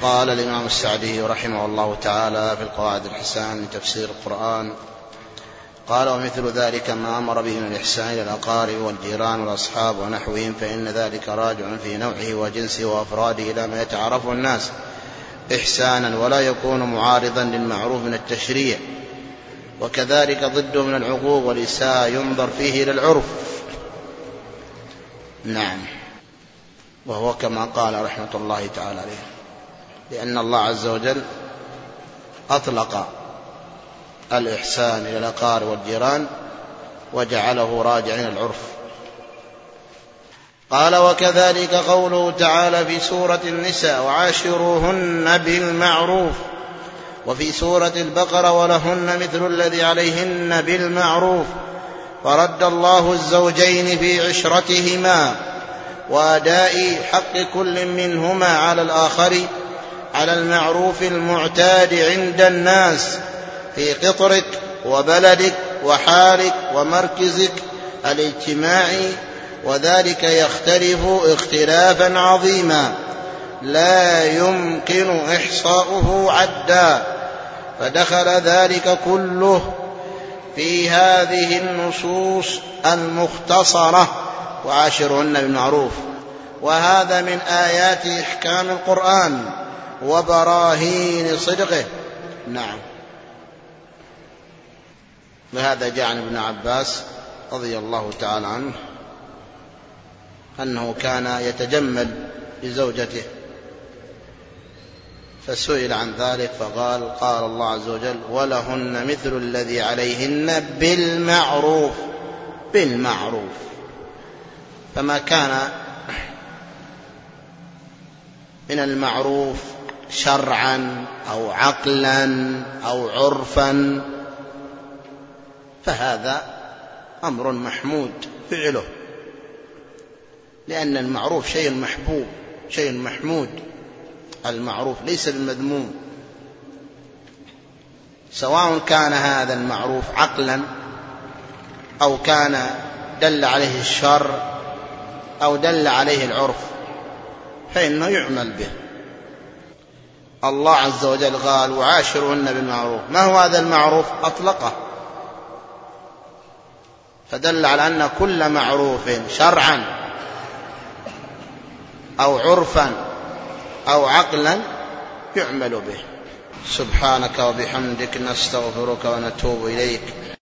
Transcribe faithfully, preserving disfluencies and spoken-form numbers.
قال الإمام السعدي رحمه الله تعالى في القواعد الحسان من تفسير القرآن قال: ومثل ذلك ما أمر به من الإحسان إلى الأقارب والجيران والأصحاب ونحوهم، فإن ذلك راجع في نوعه وجنسه وأفراده إلى ما يتعرفه الناس إحسانا، ولا يكون معارضا للمعروف من التشريع. وكذلك ضده من العقوق والإساءة ينظر فيه إلى العرف. نعم، وهو كما قال رحمة الله تعالى عليه، لأن الله عز وجل أطلق الإحسان إلى الأقارب والجيران وجعله راجعا إلى العرف. قال: وكذلك قوله تعالى في سورة النساء: وعاشروهن بالمعروف، وفي سورة البقرة: ولهن مثل الذي عليهن بالمعروف. فرد الله الزوجين في عشرتهما وأداء حق كل منهما على الآخر على المعروف المعتاد عند الناس في قطرك وبلدك وحالك ومركزك الاجتماعي، وذلك يختلف اختلافا عظيما لا يمكن إحصاؤه عدا، فدخل ذلك كله في هذه النصوص المختصرة: وعاشرهن بالمعروف. وهذا من آيات إحكام القرآن وبراهين صدقه. نعم. وهذا جاء عن ابن عباس رضي الله تعالى عنه أنه كان يتجمل لزوجته، فسئل عن ذلك فقال: قال الله عز وجل: ولهن مثل الذي عليهن بالمعروف. بالمعروف، فما كان من المعروف شرعا أو عقلا أو عرفا فهذا أمر محمود فعله، لأن المعروف شيء محبوب شيء محمود. المعروف ليس بالمذموم، سواء كان هذا المعروف عقلا أو كان دل عليه الشرع أو دل عليه العرف فإنه يعمل به. الله عز وجل قال: وعاشرهن بالمعروف. ما هو هذا المعروف؟ أطلقه، فدل على أن كل معروف شرعا أو عرفا أو عقلا يعمل به. سبحانك وبحمدك نستغفرك ونتوب إليك.